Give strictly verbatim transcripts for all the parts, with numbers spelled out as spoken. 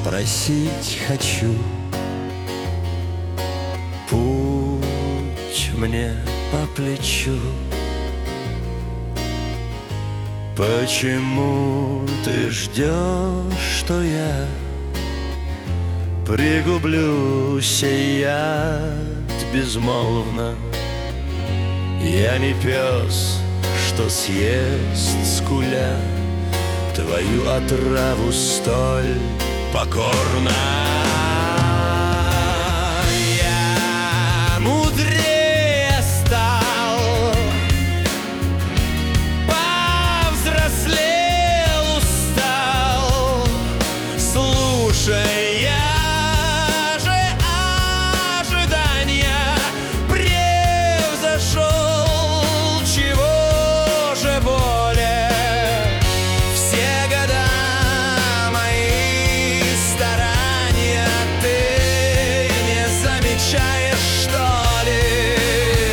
спросить хочу. Путь мне по плечу. Почему ты ждешь, что я пригублю сиять безмолвно? Я не пес, что съест скуля твою отраву столь покорно. Я мудрее стал, повзрослел, устал, слушай, я же ожидания превзошел, чего же более. Все года мои старания ты не замечаешь, что ли?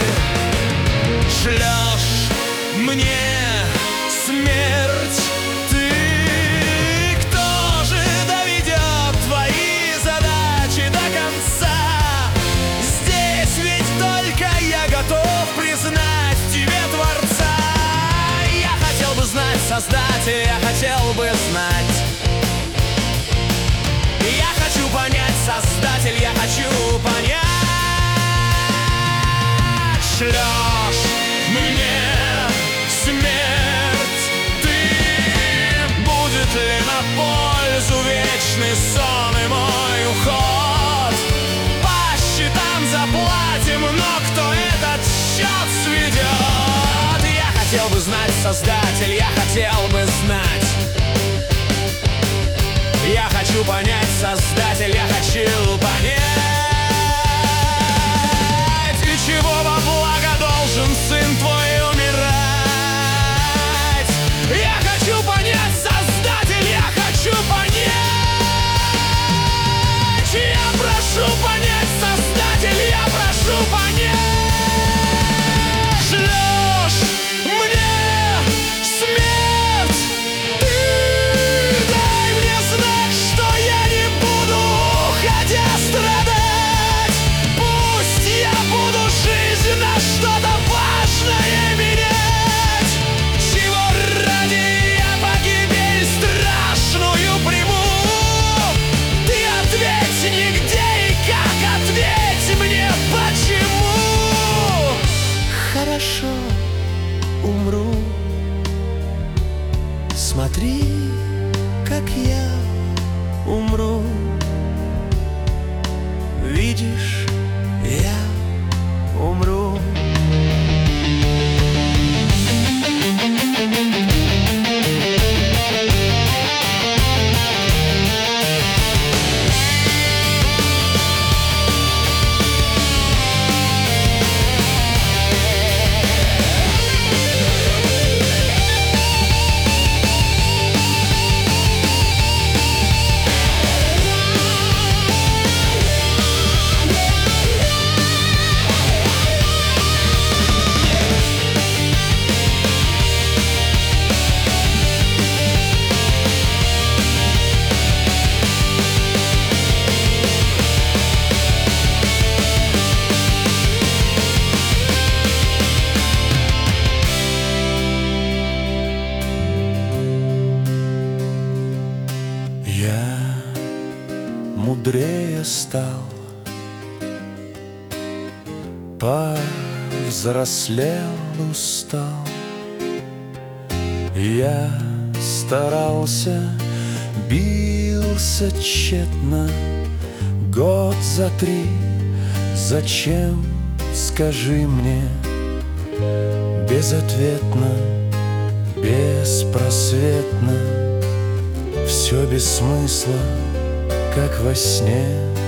Шлешь мне смерть ты. Кто же доведет твои задачи до конца? Здесь ведь только я готов признать тебе Творца. Я хотел бы знать Создателя, я хотел бы знать. Я хочу понять, Создатель, я хочу понять. Шлешь мне смерть ты. Будет ли на пользу вечный сон и мой уход? По счетам заплатим, но кто этот счет сведет? Я хотел бы знать, Создатель, я хотел бы знать. Я хочу понять, Создатель, я хочу понять. И чего во благо должен сын твой умирать? Я хочу понять, Создатель, я хочу понять. Я прошу понять, Создатель, я прошу понять. Шлешь мне смерть ты. Дай мне знак, что я не буду, уходя, страдать. Пусть я буду жизнь на что-то важное менять. Чего ради я погибель страшную приму? Ты ответь нигде и как, ответь мне почему. Хорошо, умру. Смотри, как я умру. Видишь, я умру. Я мудрее стал, повзрослел, устал. Я старался, бился тщетно год за три. Зачем, скажи мне, безответно, беспросветно, все без смысла, как во сне.